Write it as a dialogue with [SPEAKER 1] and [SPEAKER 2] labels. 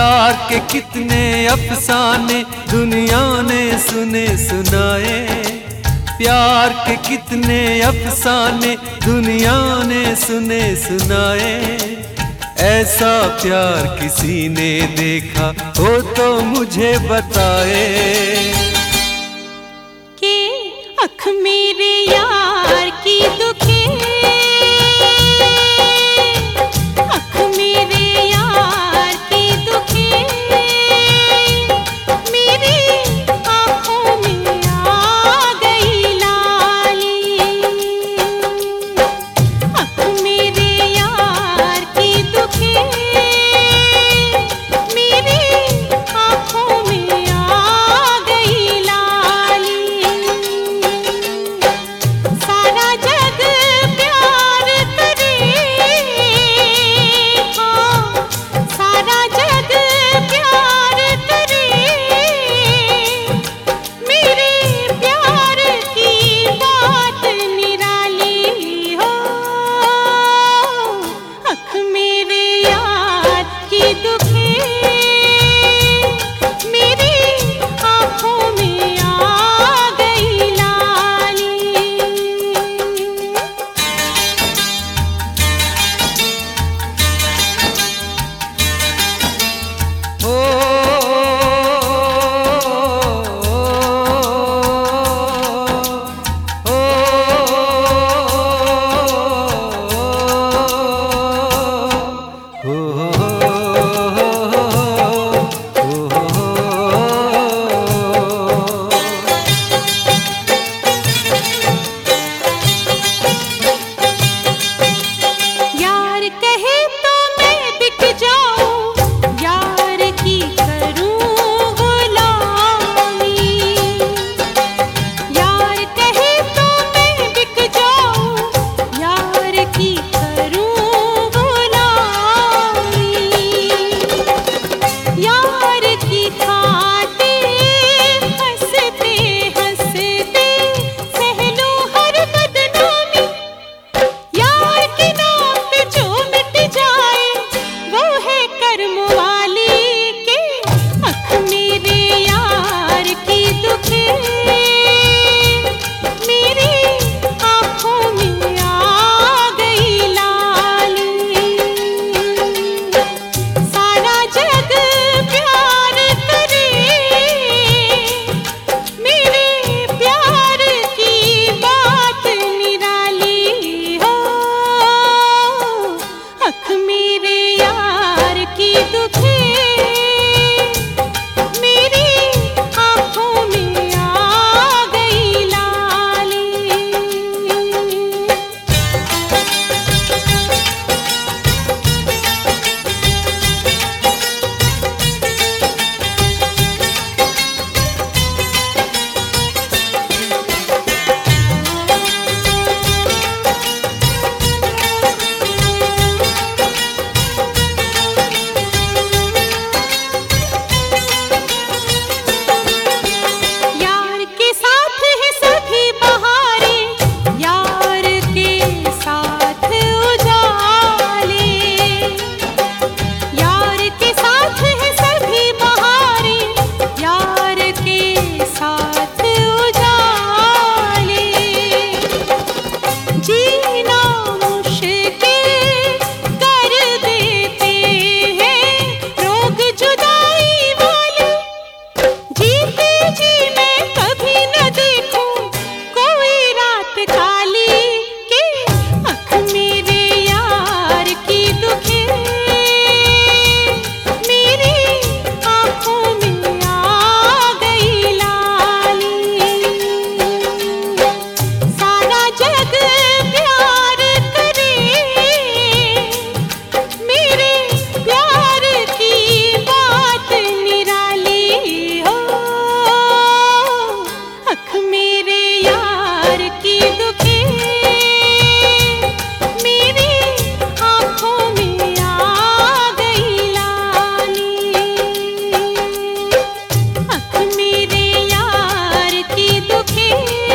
[SPEAKER 1] प्यार के कितने अफसाने दुनिया ने सुने सुनाए, प्यार के कितने अफसाने दुनिया ने सुने सुनाए। ऐसा प्यार किसी ने देखा हो तो मुझे बताए।
[SPEAKER 2] कि अख मेरे यार की दुखे, अख मेरे यार की दुखे, मेरी आँखों में आ गई लाली। अख मेरे यार की दुखे, मेरी आँखों में आ गई लाली। सारा जग प्यार करे, हाँ सारा जग प्यार करे, मेरे प्यार की बात निराली हो। अख मेरे यार की दुखे, मेरी आँखों में आ गई लाली।
[SPEAKER 1] ओ, ओ,
[SPEAKER 2] यार कहे तो मैं बिक जाऊं, यार की करूं गुलामी। यार कहे तो मैं बिक जाऊं, यार की करूं गुलामी। यार की खातिर हंसते हंसते सह लूं हर बदनामी। यार के नाम पे जो मिट जाए वो है कर्म वाली के। अख मेरे यार की दुखे, मेरी आँखों में आ गई लाली। सारा जग प्यार करे, मेरे प्यार की बात निराली हो। अख मेरे यार की दुखे, मेरी आँखों में आ गई लाली। यार के साथ है सभी बहारें, यार के साथ उजाले। यार के साथ है सभी बहारें, यार के साथ उजाले। जीना मुश्किल कर देते हैं रोग जुदाई वाले। जीते जी मैं कभी न देखूं कोई रात काली के। अख मेरे यार की दुखे, मेरी आँखों में आ गई लाली। सारा जग प्यार करे, मेरे प्यार की बात निराली हो। अख मेरे यार की दुखे, मेरी आँखों में आ गई लाली। अख मेरे यार की दुखे,